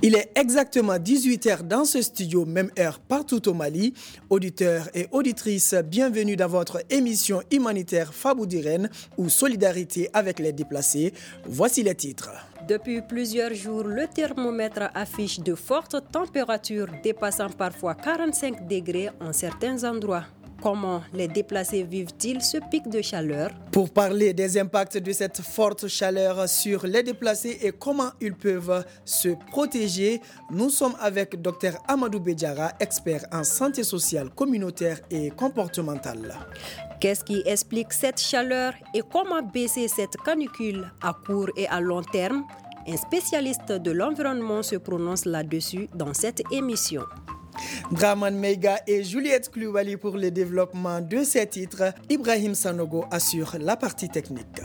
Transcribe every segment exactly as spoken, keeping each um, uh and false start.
Il est exactement dix-huit heures dans ce studio, même heure partout au Mali. Auditeurs et auditrices, bienvenue dans votre émission humanitaire Faboudiren ou Solidarité avec les déplacés. Voici les titres. Depuis plusieurs jours, le thermomètre affiche de fortes températures dépassant parfois quarante-cinq degrés en certains endroits. Comment les déplacés vivent-ils ce pic de chaleur? Pour parler des impacts de cette forte chaleur sur les déplacés et comment ils peuvent se protéger, nous sommes avec Dr Amadou Bédiara, expert en santé sociale, communautaire et comportementale. Qu'est-ce qui explique cette chaleur et comment baisser cette canicule à court et à long terme? Un spécialiste de l'environnement se prononce là-dessus dans cette émission. Draman Meiga et Juliette Koulibaly pour le développement de ces titres. Ibrahim Sanogo assure la partie technique.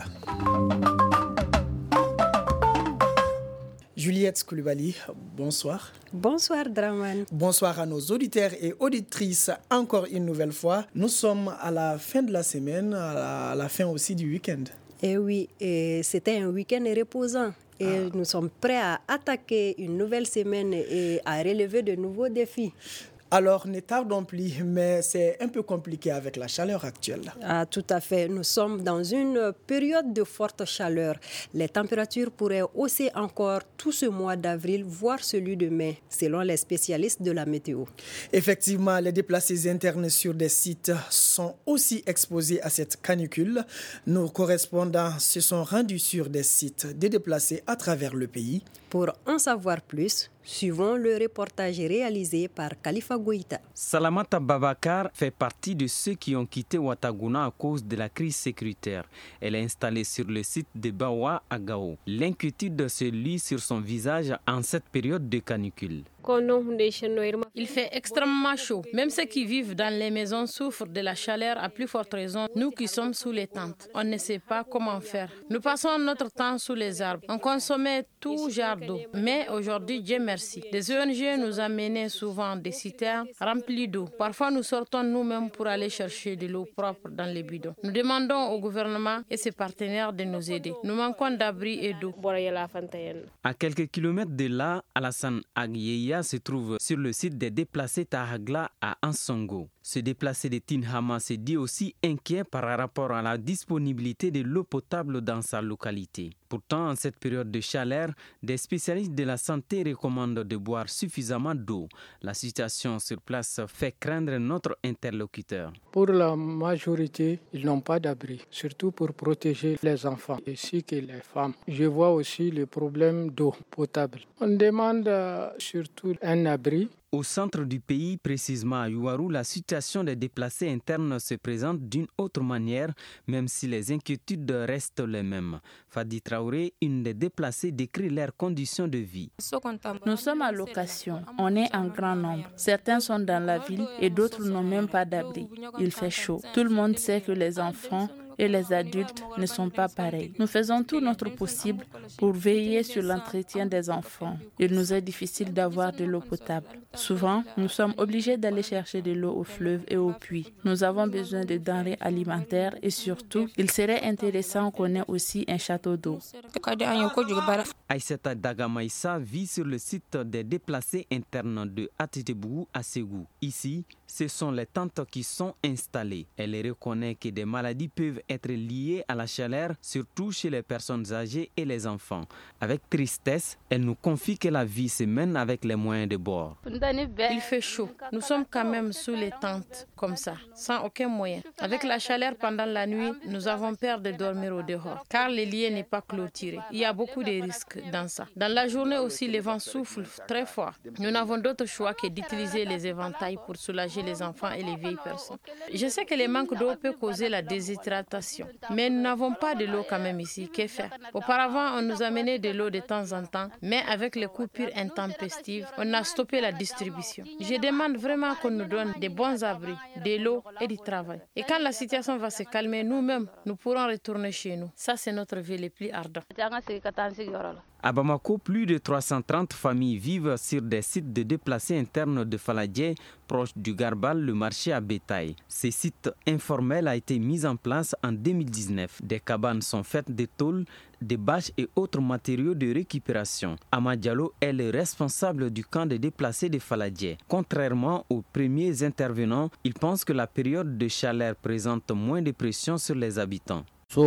Juliette Koulibaly, bonsoir. Bonsoir Draman. Bonsoir à nos auditeurs et auditrices encore une nouvelle fois. Nous sommes à la fin de la semaine, à la, à la fin aussi du week-end. Et oui, et c'était un week-end reposant. Et ah. nous sommes prêts à attaquer une nouvelle semaine et à relever de nouveaux défis. Alors, ne tardons plus, mais c'est un peu compliqué avec la chaleur actuelle. Ah, tout à fait. Nous sommes dans une période de forte chaleur. Les températures pourraient hausser encore tout ce mois d'avril, voire celui de mai, selon les spécialistes de la météo. Effectivement, les déplacés internes sur des sites sont aussi exposés à cette canicule. Nos correspondants se sont rendus sur des sites des déplacés à travers le pays. Pour en savoir plus, suivons le reportage réalisé par Khalifa Goïta. Salamata Babakar fait partie de ceux qui ont quitté Ouagadougou à cause de la crise sécuritaire. Elle est installée sur le site de Bawa à Gao. L'inquiétude se lit sur son visage en cette période de canicule. Il fait extrêmement chaud. Même ceux qui vivent dans les maisons souffrent de la chaleur à plus forte raison. Nous qui sommes sous les tentes, on ne sait pas comment faire. Nous passons notre temps sous les arbres. On consommait tout genre d'eau. Mais aujourd'hui, Dieu merci. Des O N G nous amenaient souvent des citernes remplies d'eau. Parfois, nous sortons nous-mêmes pour aller chercher de l'eau propre dans les bidons. Nous demandons au gouvernement et ses partenaires de nous aider. Nous manquons d'abri et d'eau. À quelques kilomètres de là, Alassane Agyeya se trouve sur le site des déplacés Tahagla à Ansongo. Ce déplacé de Tinhama se dit aussi inquiet par rapport à la disponibilité de l'eau potable dans sa localité. Pourtant, en cette période de chaleur, des spécialistes de la santé recommandent de boire suffisamment d'eau. La situation sur place fait craindre notre interlocuteur. Pour la majorité, ils n'ont pas d'abri, surtout pour protéger les enfants ainsi que les femmes. Je vois aussi le problème d'eau potable. On demande surtout un abri. Au centre du pays, précisément à Yuarou, la situation des déplacés internes se présente d'une autre manière, même si les inquiétudes restent les mêmes. Fadi Traoré, une des déplacées, décrit leurs conditions de vie. Nous sommes à location. On est en grand nombre. Certains sont dans la ville et d'autres n'ont même pas d'abri. Il fait chaud. Tout le monde sait que les enfants et les adultes ne sont pas pareils. Nous faisons tout notre possible pour veiller sur l'entretien des enfants. Il nous est difficile d'avoir de l'eau potable. Souvent, nous sommes obligés d'aller chercher de l'eau au fleuve et au puits. Nous avons besoin de denrées alimentaires et surtout, il serait intéressant qu'on ait aussi un château d'eau. Aïssata Dagamaïssa vit sur le site des déplacés internes de Atetebougou à Ségou. Ici, ce sont les tentes qui sont installées. Elle reconnaît que des maladies peuvent être liées à la chaleur, surtout chez les personnes âgées et les enfants. Avec tristesse, elle nous confie que la vie se mène avec les moyens de bord. Il fait chaud. Nous sommes quand même sous les tentes, comme ça, sans aucun moyen. Avec la chaleur pendant la nuit, nous avons peur de dormir au dehors, car le lit n'est pas clôturé. Il y a beaucoup de risques dans ça. Dans la journée aussi, le vent souffle très fort. Nous n'avons d'autre choix que d'utiliser les éventails pour soulager les enfants et les vieilles personnes. Je sais que le manque d'eau peut causer la déshydratation, mais nous n'avons pas de l'eau quand même ici. Que faire? Auparavant, on nous amenait de l'eau de temps en temps, mais avec les coupures intempestives, on a stoppé la distribution. Je demande vraiment qu'on nous donne des bons abris, de l'eau et du travail. Et quand la situation va se calmer, nous-mêmes, nous pourrons retourner chez nous. Ça, c'est notre vie le plus ardent. À Bamako, plus de trois cent trente familles vivent sur des sites de déplacés internes de Faladje, proche du Garbal, le marché à bétail. Ces sites informels ont été mis en place en deux mille dix-neuf. Des cabanes sont faites de tôles, de bâches et autres matériaux de récupération. Amad Diallo est le responsable du camp de déplacés de Faladje. Contrairement aux premiers intervenants, il pense que la période de chaleur présente moins de pression sur les habitants. Là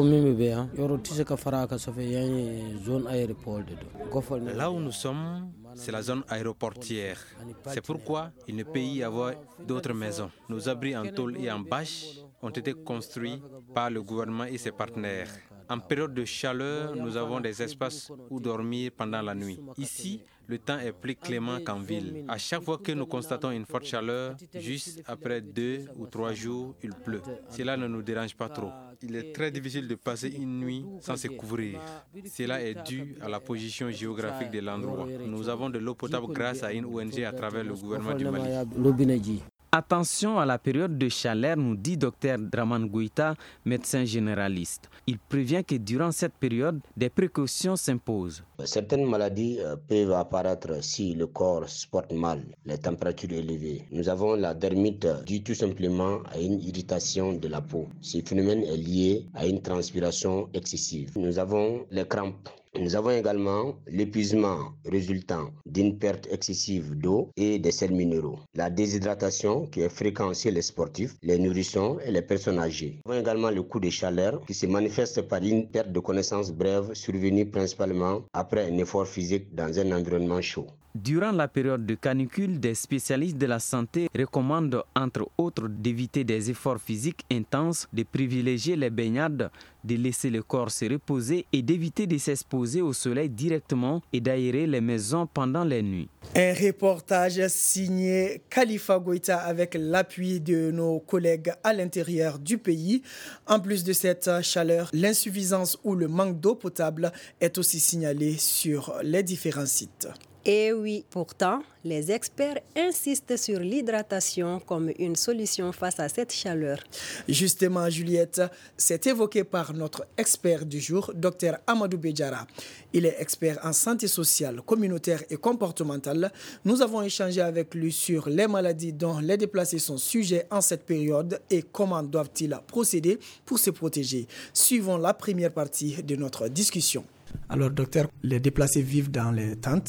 où nous sommes, c'est la zone aéroportière. C'est pourquoi il ne peut y avoir d'autres maisons. Nos abris en tôle et en bâche ont été construits par le gouvernement et ses partenaires. En période de chaleur, nous avons des espaces où dormir pendant la nuit. Ici, le temps est plus clément qu'en ville. À chaque fois que nous constatons une forte chaleur, juste après deux ou trois jours, il pleut. Cela ne nous dérange pas trop. Il est très difficile de passer une nuit sans se couvrir. Cela est dû à la position géographique de l'endroit. Nous avons de l'eau potable grâce à une O N G à travers le gouvernement du Mali. Attention à la période de chaleur, nous dit Dr Draman Goïta, médecin généraliste. Il prévient que durant cette période, des précautions s'imposent. Certaines maladies peuvent apparaître si le corps se porte mal, les températures élevées. Nous avons la dermite due tout simplement à une irritation de la peau. Ce phénomène est lié à une transpiration excessive. Nous avons les crampes. Nous avons également l'épuisement résultant d'une perte excessive d'eau et des sels minéraux. La déshydratation qui est fréquente chez les sportifs, les nourrissons et les personnes âgées. Nous avons également le coup de chaleur qui se manifeste par une perte de connaissance brève survenue principalement après un effort physique dans un environnement chaud. Durant la période de canicule, des spécialistes de la santé recommandent entre autres d'éviter des efforts physiques intenses, de privilégier les baignades, de laisser le corps se reposer et d'éviter de s'exposer au soleil directement et d'aérer les maisons pendant les nuits. Un reportage signé Khalifa Goïta avec l'appui de nos collègues à l'intérieur du pays. En plus de cette chaleur, l'insuffisance ou le manque d'eau potable est aussi signalé sur les différents sites. Et oui, pourtant, les experts insistent sur l'hydratation comme une solution face à cette chaleur. Justement, Juliette, c'est évoqué par notre expert du jour, Dr Amadou Bédiara. Il est expert en santé sociale, communautaire et comportementale. Nous avons échangé avec lui sur les maladies dont les déplacés sont sujets en cette période et comment doivent-ils procéder pour se protéger. Suivons la première partie de notre discussion. Alors, docteur, les déplacés vivent dans les tentes.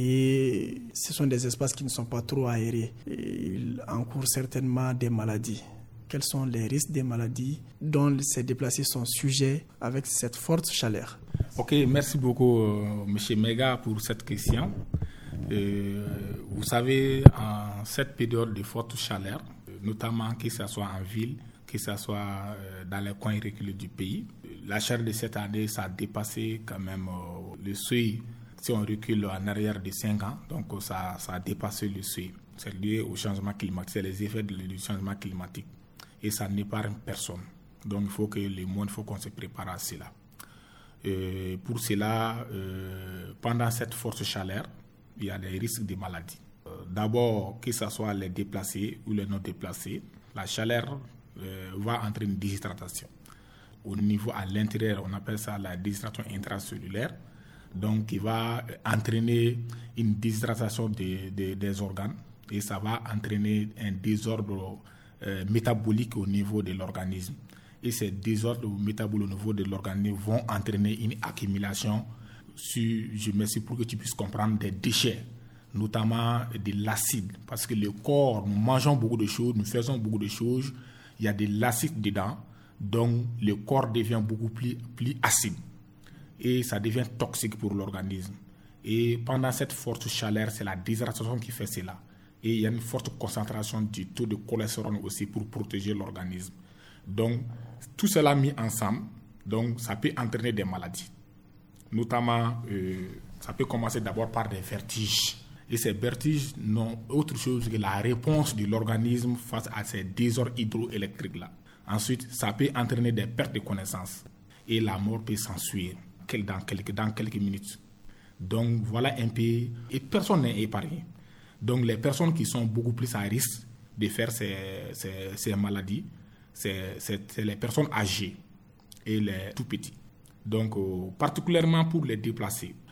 Et ce sont des espaces qui ne sont pas trop aérés. Et ils encourent certainement des maladies. Quels sont les risques des maladies dont ces déplacés sont sujets avec cette forte chaleur? Ok, merci beaucoup, euh, M. Mega, pour cette question. Euh, vous savez, en cette période de forte chaleur, notamment que ce soit en ville, que ce soit euh, dans les coins reculés du pays, la chaleur de cette année, ça a dépassé quand même euh, le seuil. Si on recule en arrière de cinq ans, donc ça, ça a dépassé le seuil. C'est lié au changement climatique, c'est les effets du changement climatique. Et ça n'épargne personne. Donc il faut que le monde, il faut qu'on se prépare à cela. Euh, pour cela, euh, pendant cette forte chaleur, il y a des risques de maladies. Euh, d'abord, que ce soit les déplacés ou les non déplacés, la chaleur euh, va entraîner une déshydratation. Au niveau à l'intérieur, on appelle ça la déshydratation intracellulaire. Donc, qui va entraîner une déshydratation des, des, des organes et ça va entraîner un désordre euh, métabolique au niveau de l'organisme. Et ces désordres métaboliques au niveau de l'organisme vont entraîner une accumulation, sur, je m'explique pour que tu puisses comprendre, des déchets, notamment de l'acide. Parce que le corps, nous mangeons beaucoup de choses, nous faisons beaucoup de choses, il y a de l'acide dedans, donc le corps devient beaucoup plus, plus acide. Et ça devient toxique pour l'organisme. Et pendant cette forte chaleur, c'est la déshydratation qui fait cela. Et il y a une forte concentration du taux de cholestérol aussi pour protéger l'organisme. Donc, tout cela mis ensemble, donc, ça peut entraîner des maladies. Notamment, euh, ça peut commencer d'abord par des vertiges. Et ces vertiges n'ont autre chose que la réponse de l'organisme face à ces désordres hydroélectriques-là. Ensuite, ça peut entraîner des pertes de connaissance. Et la mort peut s'ensuivre. Dans quelques, dans quelques minutes. Donc voilà un peu, et personne n'est épargné. Donc les personnes qui sont beaucoup plus à risque de faire ces, ces, ces maladies, c'est, c'est, c'est les personnes âgées et les tout petits. Donc euh, particulièrement pour les déplacés.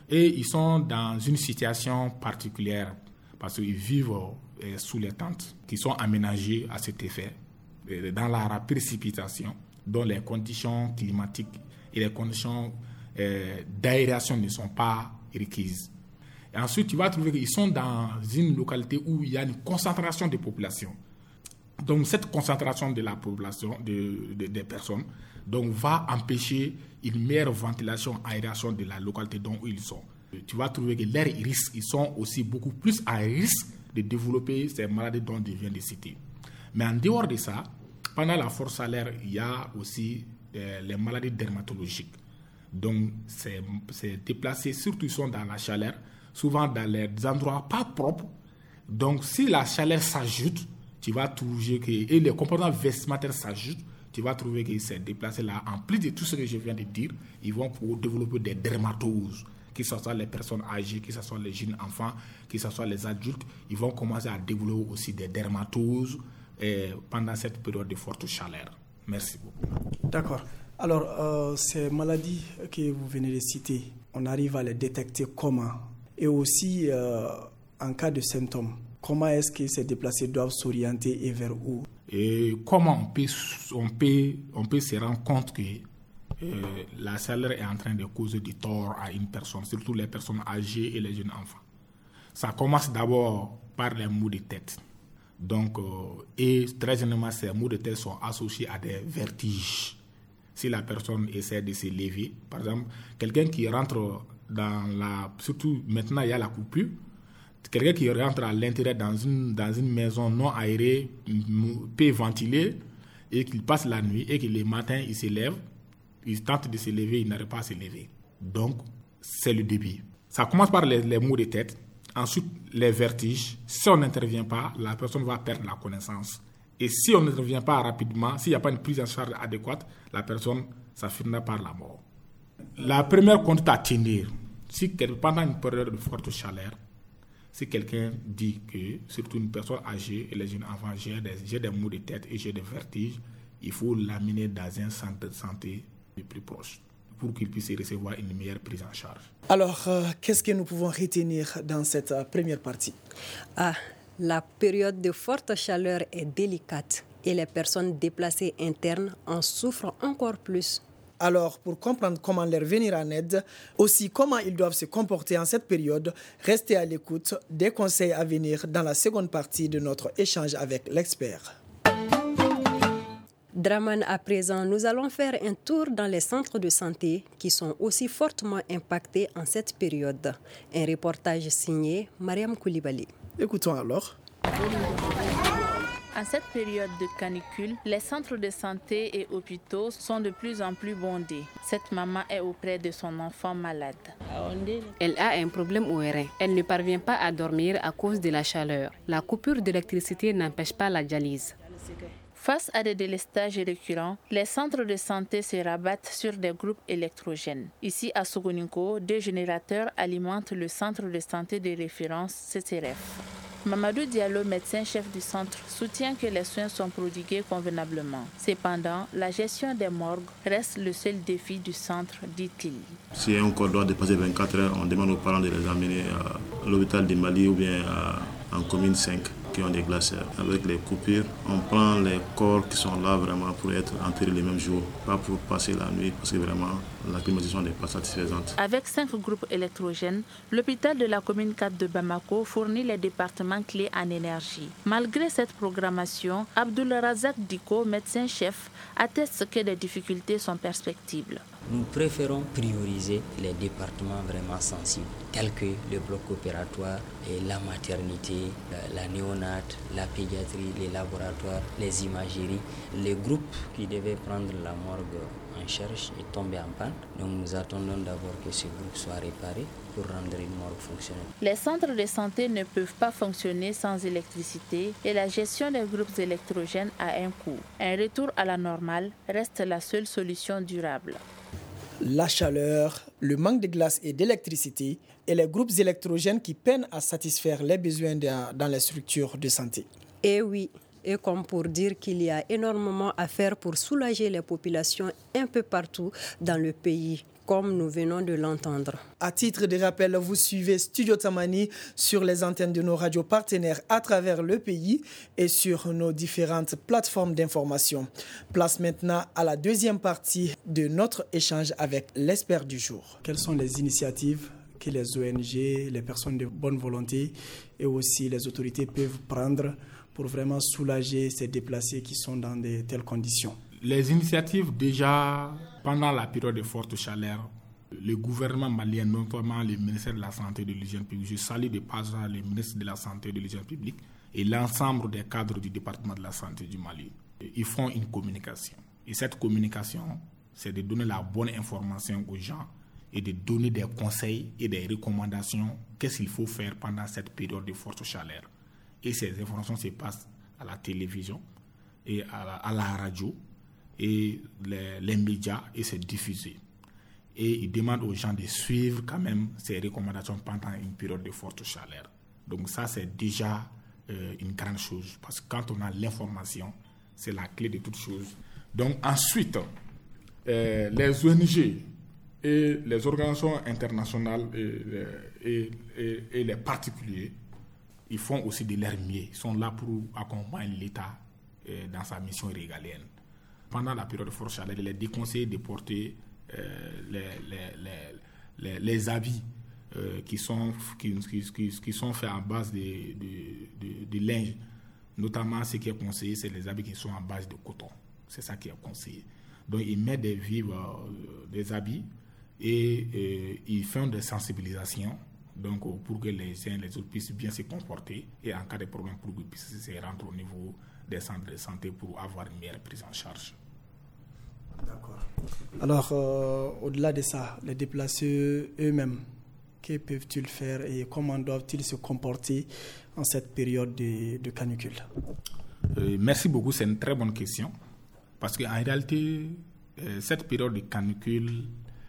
Et ils sont dans une situation particulière parce qu'ils vivent euh, sous les tentes qui sont aménagées à cet effet, euh, dans la précipitation, dont les conditions climatiques et les conditions euh, d'aération ne sont pas requises. Et ensuite, tu vas trouver qu'ils sont dans une localité où il y a une concentration de population. Donc, cette concentration de la population, de, de, des personnes, donc, va empêcher une meilleure ventilation, aération de la localité dont ils sont. Tu vas trouver que leurs risques, ils sont aussi beaucoup plus à risque de développer ces maladies dont je viens de citer. Mais en dehors de ça, pendant la forte chaleur, il y a aussi euh, les maladies dermatologiques. Donc, ces, ces déplacés, surtout ils sont dans la chaleur, souvent dans les endroits pas propres. Donc, si la chaleur s'ajoute, tu vas trouver que, et les comportements vestimentaires s'ajoutent, tu vas trouver que ces déplacés-là, en plus de tout ce que je viens de dire, ils vont développer des dermatoses, que ce soit les personnes âgées, que ce soit les jeunes enfants, que ce soit les adultes, ils vont commencer à développer aussi des dermatoses eh, pendant cette période de forte chaleur. Merci beaucoup. D'accord. Alors, euh, ces maladies que vous venez de citer, on arrive à les détecter comment? Et aussi, euh, en cas de symptômes, comment est-ce que ces déplacés doivent s'orienter et vers où? Et comment on peut, on peut, on peut se rendre compte que euh, la chaleur est en train de causer du tort à une personne, surtout les personnes âgées et les jeunes enfants. Ça commence d'abord par les maux de tête. Donc, euh, et très généralement, ces maux de tête sont associés à des vertiges. Si la personne essaie de se lever, par exemple, quelqu'un qui rentre dans la... Surtout maintenant, il y a la coupure. Quelqu'un qui rentre à l'intérieur dans une, dans une maison non aérée, peut ventiler, et qu'il passe la nuit, et que le matin, il se lève, il tente de se lever, il n'arrive pas à se lever. Donc, c'est le début. Ça commence par les, les maux de tête, ensuite les vertiges. Si on n'intervient pas, la personne va perdre la connaissance. Et si on n'intervient pas rapidement, s'il n'y a pas une prise en charge adéquate, la personne, ça finira par la mort. La première conduite à tenir, si pendant une période de forte chaleur, si quelqu'un dit que, surtout une personne âgée et les jeunes enfants, j'ai des, j'ai des maux de tête et j'ai des vertiges, il faut l'amener dans un centre de santé le plus proche pour qu'il puisse recevoir une meilleure prise en charge. Alors, euh, qu'est-ce que nous pouvons retenir dans cette euh, première partie? Ah, la période de forte chaleur est délicate et les personnes déplacées internes en souffrent encore plus. Alors, pour comprendre comment leur venir en aide, aussi comment ils doivent se comporter en cette période, restez à l'écoute des conseils à venir dans la seconde partie de notre échange avec l'expert. Draman, à présent, nous allons faire un tour dans les centres de santé qui sont aussi fortement impactés en cette période. Un reportage signé Mariam Koulibaly. Écoutons alors. En cette période de canicule, les centres de santé et hôpitaux sont de plus en plus bondés. Cette maman est auprès de son enfant malade. Elle a un problème au rein. Elle ne parvient pas à dormir à cause de la chaleur. La coupure d'électricité n'empêche pas la dialyse. Face à des délestages récurrents, les centres de santé se rabattent sur des groupes électrogènes. Ici, à Sogoninko, deux générateurs alimentent le centre de santé de référence C C R F. Mamadou Diallo, médecin-chef du centre, soutient que les soins sont prodigués convenablement. Cependant, la gestion des morgues reste le seul défi du centre, dit-il. Si un corps doit dépasser vingt-quatre heures, on demande aux parents de les amener à l'hôpital de Mali ou bien à, en commune cinq qui ont des glacières. Avec les coupures, on prend les corps qui sont là vraiment pour être enterrés le même jour, pas pour passer la nuit parce que vraiment la climatisation n'est pas satisfaisante. Avec cinq groupes électrogènes, l'hôpital de la commune quatre de Bamako fournit les départements clés en énergie. Malgré cette programmation, Abdul Razak Diko, médecin-chef, atteste que les difficultés sont perspectibles. Nous préférons prioriser les départements vraiment sensibles, tels que le bloc opératoire, et la maternité, la néonate, la pédiatrie, les laboratoires, les imageries. Les groupes qui devaient prendre la morgue en charge est tombé en panne. Donc nous attendons d'abord que ce groupe soit réparé pour rendre une morgue fonctionnelle. Les centres de santé ne peuvent pas fonctionner sans électricité et la gestion des groupes électrogènes a un coût. Un retour à la normale reste la seule solution durable. La chaleur, le manque de glace et d'électricité et les groupes électrogènes qui peinent à satisfaire les besoins de, dans les structures de santé. Et oui, Et comme pour dire qu'il y a énormément à faire pour soulager les populations un peu partout dans le pays, comme nous venons de l'entendre. À titre de rappel, vous suivez Studio Tamani sur les antennes de nos radios partenaires à travers le pays et sur nos différentes plateformes d'information. Place maintenant à la deuxième partie de notre échange avec l'expert du jour. Quelles sont les initiatives que les O N G, les personnes de bonne volonté et aussi les autorités peuvent prendre pour vraiment soulager ces déplacés qui sont dans de telles conditions? Les initiatives, déjà, pendant la période de forte chaleur, le gouvernement malien, notamment le ministère de la Santé et de l'Hygiène publique, je salue de passage le ministre de la Santé et de l'Hygiène publique et l'ensemble des cadres du département de la Santé du Mali. Ils font une communication. Et cette communication, c'est de donner la bonne information aux gens et de donner des conseils et des recommandations, qu'est-ce qu'il faut faire pendant cette période de forte chaleur. Et ces informations se passent à la télévision et à la, à la radio et les, les médias et c'est diffusé. Et ils demandent aux gens de suivre quand même ces recommandations pendant une période de forte chaleur. Donc ça, c'est déjà euh, une grande chose parce que quand on a l'information, c'est la clé de toute chose. Donc ensuite, euh, les O N G et les organisations internationales et, et, et, et les particuliers, ils font aussi de leur mieux. Ils sont là pour accompagner l'État euh, dans sa mission régalienne. Pendant la période de forte chaleur, il est déconseillé de porter euh, les, les, les, les, les habits euh, qui, sont, qui, qui, qui sont faits en base de, de, de, de linge. Notamment, ce qui est conseillé, c'est les habits qui sont en base de coton. C'est ça qui est conseillé. Donc, ils mettent des vivres, euh, des habits et euh, ils font des sensibilisations donc, pour que les uns et les autres puissent bien se comporter et en cas de problème, pour qu'ils puissent se rendre au niveau des centres de santé pour avoir une meilleure prise en charge. D'accord. Alors, euh, au-delà de ça, les déplacés eux-mêmes, que peuvent-ils faire et comment doivent-ils se comporter en cette période de, de canicule? euh, Merci beaucoup, c'est une très bonne question. Parce qu'en réalité, euh, cette période de canicule,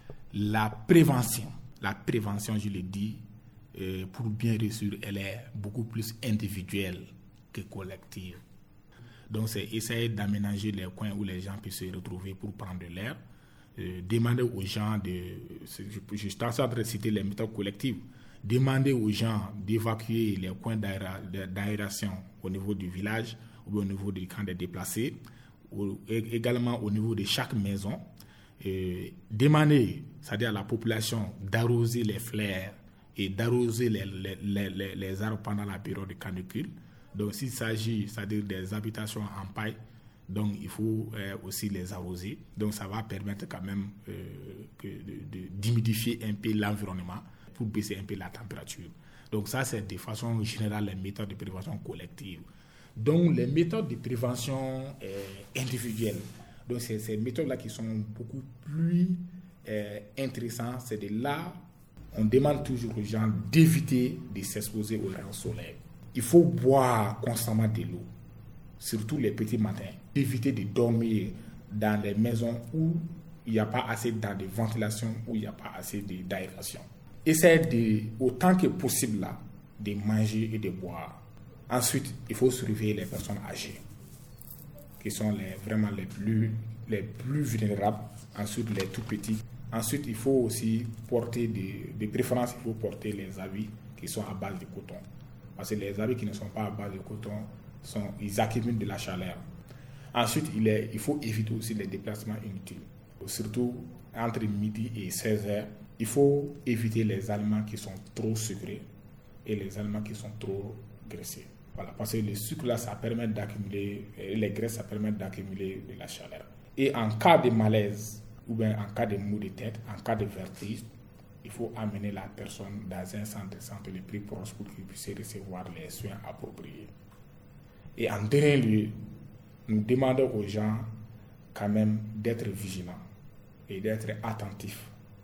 la prévention, la prévention, je l'ai dit, euh, pour bien réussir, elle est beaucoup plus individuelle que collective. Donc, c'est essayer d'aménager les coins où les gens puissent se retrouver pour prendre de l'air. Euh, demander aux gens de... Je, je suis en train de citer les méthodes collectives. Demander aux gens d'évacuer les coins d'aéra, d'aération au niveau du village ou au niveau du camp des déplacés, ou également au niveau de chaque maison. Euh, demander, c'est-à-dire à la population, d'arroser les fleurs et d'arroser les, les, les, les, les arbres pendant la période de canicule. Donc, s'il s'agit, c'est-à-dire des habitations en paille, donc il faut euh, aussi les arroser. Donc, ça va permettre quand même euh, que de, de, d'humidifier un peu l'environnement pour baisser un peu la température. Donc, ça, c'est de façon générale les méthodes de prévention collective. Donc, les méthodes de prévention euh, individuelles, donc c'est ces méthodes-là qui sont beaucoup plus euh, intéressantes. C'est de là, on demande toujours aux gens d'éviter de s'exposer aux rayons solaires. Il faut boire constamment de l'eau, surtout les petits matins. Éviter de dormir dans les maisons où il n'y a pas assez de ventilation, où il n'y a pas assez d'aération. Essayez de, autant que possible là, de manger et de boire. Ensuite, il faut surveiller les personnes âgées, qui sont les, vraiment les plus, les plus vulnérables. Ensuite, les tout petits. Ensuite, il faut aussi porter, des, de préférence, il faut porter les habits qui sont à base de coton. Parce que les habits qui ne sont pas à base de coton, sont, ils accumulent de la chaleur. Ensuite, il, est, il faut éviter aussi les déplacements inutiles. Surtout entre midi et seize heures, il faut éviter les aliments qui sont trop sucrés et les aliments qui sont trop graissés. Voilà, parce que le sucre là, ça permet d'accumuler, les graisses, ça permet d'accumuler de la chaleur. Et en cas de malaise, ou bien en cas de maux de tête, en cas de vertige, il faut amener la personne dans un centre de santé le plus proche pour qu'il puisse recevoir les soins appropriés. Et en dernier lieu, nous demandons aux gens quand même d'être vigilants et d'être attentifs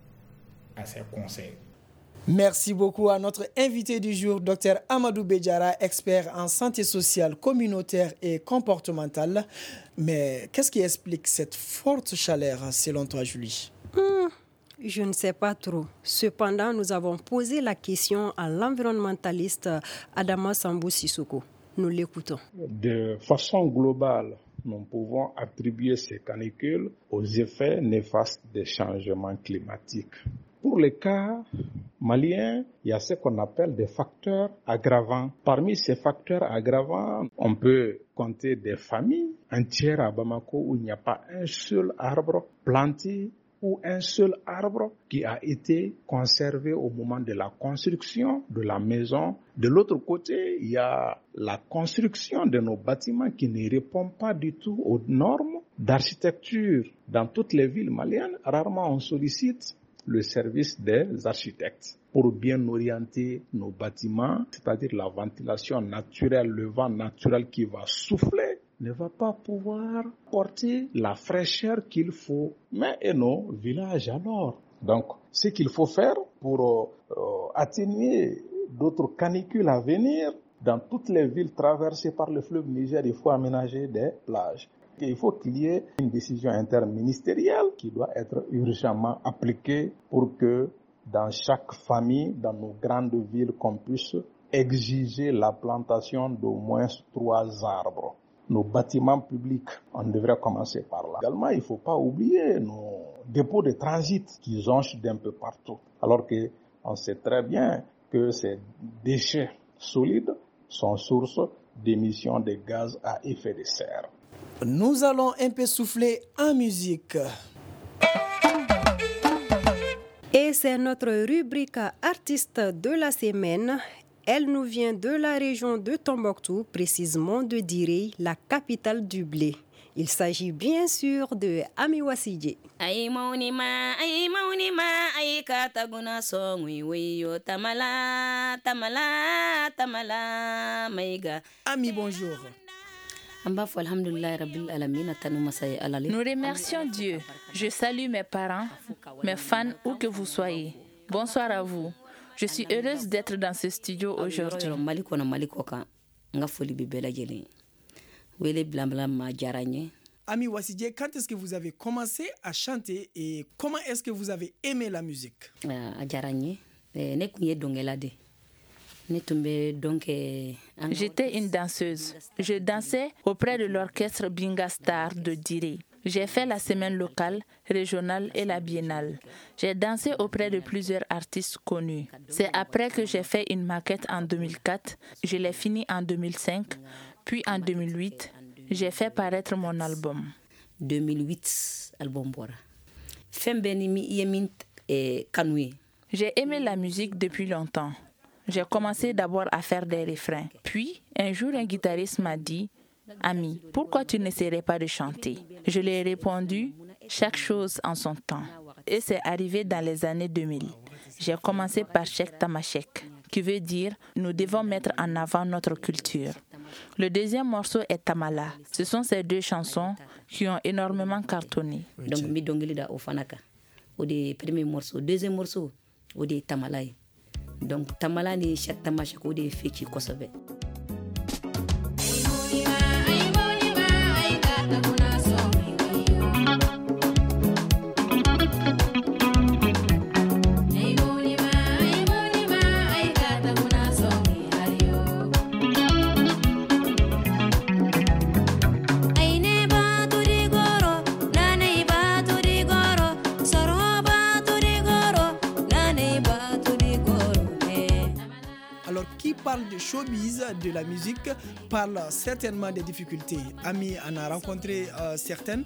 à ces conseils. Merci beaucoup à notre invité du jour, docteur Amadou Bédiara, expert en santé sociale, communautaire et comportementale. Mais qu'est-ce qui explique cette forte chaleur selon toi, Julie? Mmh, je ne sais pas trop. Cependant, nous avons posé la question à l'environnementaliste Adama Sambou Sissoko. Nous l'écoutons. De façon globale, nous pouvons attribuer ces canicules aux effets néfastes des changements climatiques. Pour les cas maliens, il y a ce qu'on appelle des facteurs aggravants. Parmi ces facteurs aggravants, on peut compter des familles entières à Bamako où il n'y a pas un seul arbre planté ou un seul arbre qui a été conservé au moment de la construction de la maison. De l'autre côté, il y a la construction de nos bâtiments qui ne répond pas du tout aux normes d'architecture. Dans toutes les villes maliennes, rarement on sollicite le service des architectes pour bien orienter nos bâtiments, c'est-à-dire la ventilation naturelle, le vent naturel qui va souffler ne va pas pouvoir porter la fraîcheur qu'il faut. Mais et nos villages alors. Donc, ce qu'il faut faire pour euh, atténuer d'autres canicules à venir, dans toutes les villes traversées par le fleuve Niger, il faut aménager des plages. Et il faut qu'il y ait une décision interministérielle qui doit être urgemment appliquée pour que dans chaque famille, dans nos grandes villes, qu'on puisse exiger la plantation d'au moins trois arbres. Nos bâtiments publics, on devrait commencer par là. Également, il ne faut pas oublier nos dépôts de transit qui jonchent d'un peu partout. Alors qu'on sait très bien que ces déchets solides sont source d'émissions de gaz à effet de serre. Nous allons un peu souffler en musique. Et c'est notre rubrique artiste de la semaine. Elle nous vient de la région de Tombouctou, précisément de Diré, la capitale du blé. Il s'agit bien sûr de Ami Wasidje. Ami bonjour. Nous remercions Dieu. Je salue mes parents, mes fans, où que vous soyez. Bonsoir à vous. Je suis heureuse d'être dans ce studio aujourd'hui. Ami Wasidje, quand est-ce que vous avez commencé à chanter et comment est-ce que vous avez aimé la musique? J'étais une danseuse. Je dansais auprès de l'orchestre Binga Star de Diré. J'ai fait la semaine locale, régionale et la biennale. J'ai dansé auprès de plusieurs artistes connus. C'est après que j'ai fait une maquette en deux mille quatre, je l'ai finie en deux mille cinq, puis en deux mille huit, j'ai fait paraître mon album. deux mille huit, album Bora. J'ai aimé la musique depuis longtemps. J'ai commencé d'abord à faire des refrains. Puis, un jour, un guitariste m'a dit « Ami, pourquoi tu n'essaierais pas de chanter ?» Je lui ai répondu « Chaque chose en son temps ». Et c'est arrivé dans les années deux mille. J'ai commencé par Chek Tamachek, qui veut dire « Nous devons mettre en avant notre culture ». Le deuxième morceau est Tamala. Ce sont ces deux chansons qui ont énormément cartonné. Donc, mi dongilida au fanaka. Au premier morceau, deuxième morceau, au Tamala. Donc Tamala ni Chek Tamachek au de Feki Kosobe. De showbiz, de la musique, parle certainement des difficultés. Ami en a rencontré euh, certaines.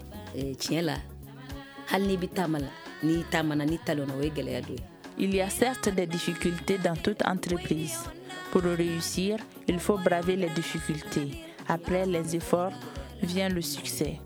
Il y a certes des difficultés dans toute entreprise. Pour réussir, il faut braver les difficultés. Après les efforts, vient le succès.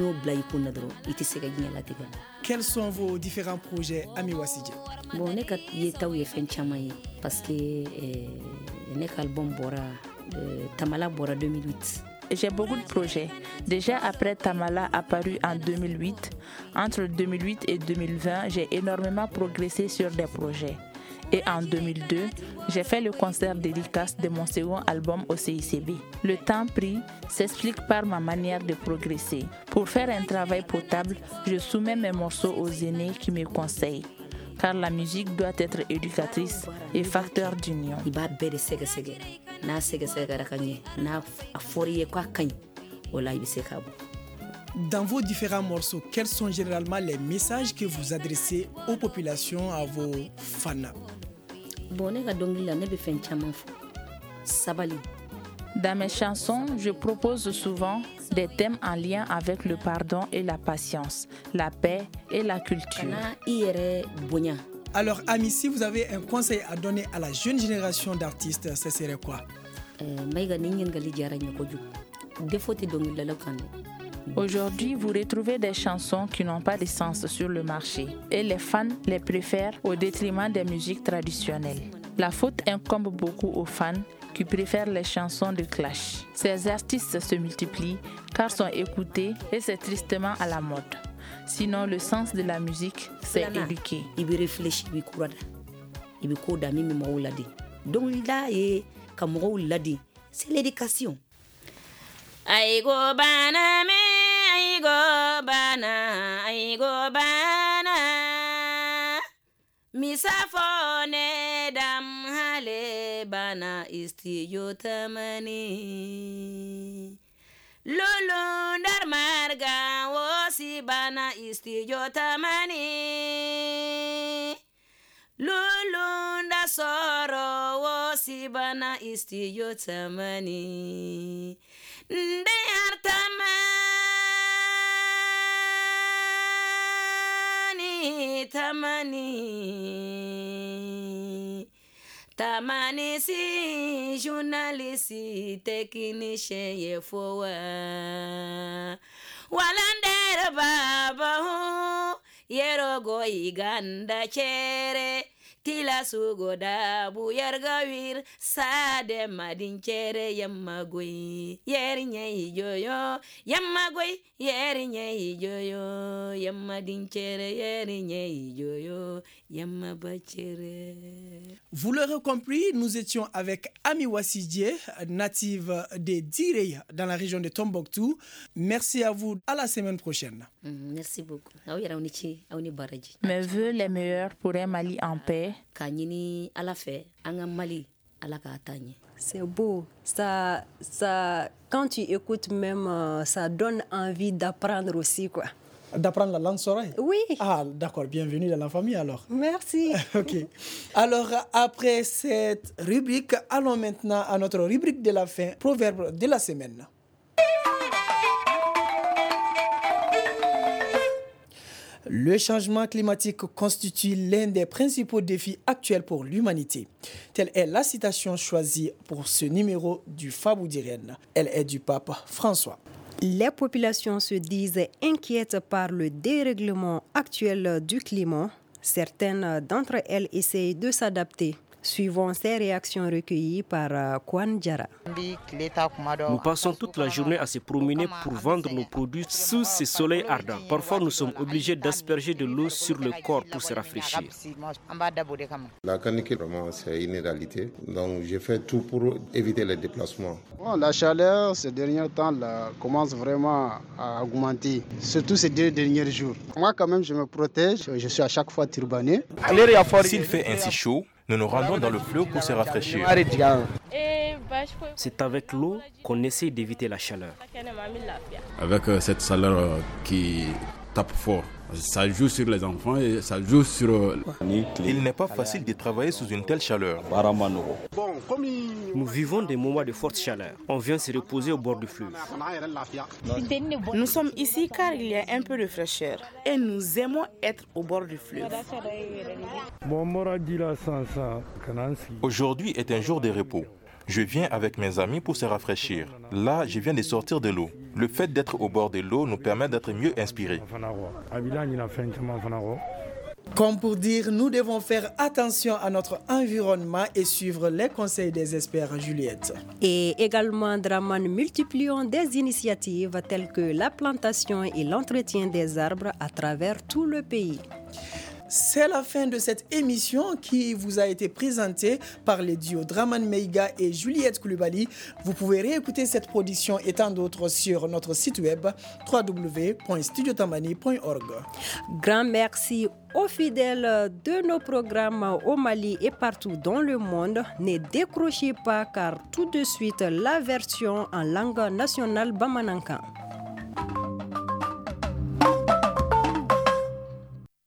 Quels sont vos différents projets, Ami Wasidje? Bon, ne kat ye taw ye fen chamaye parce que eh, ne album Bora euh, Tamala Bora deux mille huit. J'ai beaucoup de projets. Déjà après Tamala apparu en deux mille huit, entre deux mille huit et deux mille vingt, j'ai énormément progressé sur des projets. Et en deux mille deux, j'ai fait le concert dédicace de mon second album au C I C B. Le temps pris s'explique par ma manière de progresser. Pour faire un travail potable, je soumets mes morceaux aux aînés qui me conseillent. Car la musique doit être éducatrice et facteur d'union. na sega sega rakanye na aforiye kwa kany wala ibise kabo. Dans vos différents morceaux, quels sont généralement les messages que vous adressez aux populations, à vos fans? Bon, nega dongila ne be fen chaman fo. Sabali. Dans mes chansons, je propose souvent des thèmes en lien avec le pardon et la patience, la paix et la culture. Alors, Ami, si vous avez un conseil à donner à la jeune génération d'artistes, ce serait quoi? Aujourd'hui, vous retrouvez des chansons qui n'ont pas de sens sur le marché et les fans les préfèrent au détriment des musiques traditionnelles. La faute incombe beaucoup aux fans qui préfèrent les chansons de clash. Ces artistes se multiplient car sont écoutés et c'est tristement à la mode. Sinon, le sens de la musique, c'est éduquer. Il veut réfléchir, il veut il veut coder, il veut donc là, c'est l'éducation. I go bana me, I go bana, I go bana. Misafone dam hale bana isti yotamani. Lulu dar marga wosi bana isti yotamani. Lulu da soro wosi bana isti yotamani. Nde artamani tamani tamani si journaliste technicien ye fowa walandere baba hu yerogo iganda chere tila sugo da bu yargawir sade madin chere yammagoy yerinye joyo yammagoy yerinye joyo yammadin chere yerinye joyo yammabachere. Vous l'aurez compris, nous étions avec Ami Wassidie, native de Direy dans la région de Tombouctou. Merci à vous, à la semaine prochaine. Mm, merci beaucoup. Mes vœux les meilleurs pour un Mali en paix. C'est beau. Ça, ça, quand tu écoutes même, ça donne envie d'apprendre aussi, quoi. D'apprendre la langue soraï? Oui. Ah, d'accord. Bienvenue dans la famille, alors. Merci. OK. Alors, après cette rubrique, allons maintenant à notre rubrique de la fin, proverbe de la semaine. Le changement climatique constitue l'un des principaux défis actuels pour l'humanité. Telle est la citation choisie pour ce numéro du Fabou d'Irène. Elle est du pape François. Les populations se disent inquiètes par le dérèglement actuel du climat. Certaines d'entre elles essayent de s'adapter. Suivons ces réactions recueillies par Kwan Diarra. Nous passons toute la journée à se promener pour vendre nos produits sous ce soleil ardent. Parfois, nous sommes obligés d'asperger de l'eau sur le corps pour se rafraîchir. La canicule, vraiment, c'est une réalité. Donc, j'ai fait tout pour éviter les déplacements. Bon, la chaleur, ces derniers temps, là, commence vraiment à augmenter, surtout ces deux derniers jours. Moi, quand même, je me protège. Je suis à chaque fois turbané. S'il fait ainsi chaud, nous nous rendons dans le fleuve pour se rafraîchir. C'est avec l'eau qu'on essaie d'éviter la chaleur. Avec cette chaleur qui tape fort, ça joue sur les enfants et ça joue sur... Il n'est pas facile de travailler sous une telle chaleur. Nous vivons des moments de forte chaleur. On vient se reposer au bord du fleuve. Nous sommes ici car il y a un peu de fraîcheur et nous aimons être au bord du fleuve. Aujourd'hui est un jour de repos. Je viens avec mes amis pour se rafraîchir. Là, je viens de sortir de l'eau. Le fait d'être au bord de l'eau nous permet d'être mieux inspirés. Comme pour dire, nous devons faire attention à notre environnement et suivre les conseils des experts, Juliette. Et également, Draman, multiplions des initiatives telles que la plantation et l'entretien des arbres à travers tout le pays. C'est la fin de cette émission qui vous a été présentée par les duos Draman Meiga et Juliette Koulibaly. Vous pouvez réécouter cette production et tant d'autres sur notre site web w w w point studio tamani point org. Grand merci aux fidèles de nos programmes au Mali et partout dans le monde. Ne décrochez pas car tout de suite la version en langue nationale Bamanankan.